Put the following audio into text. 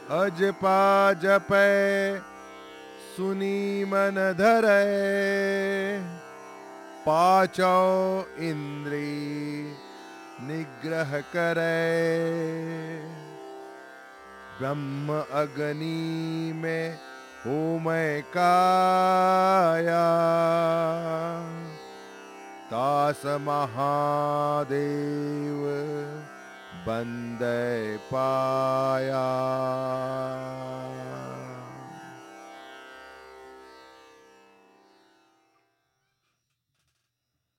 अजपा जपै सुनी मन धरै, पाचौ इंद्री निग्रह करे। ब्रह्म अग्नि में होमय काया, तास महादेव बंदे पाया।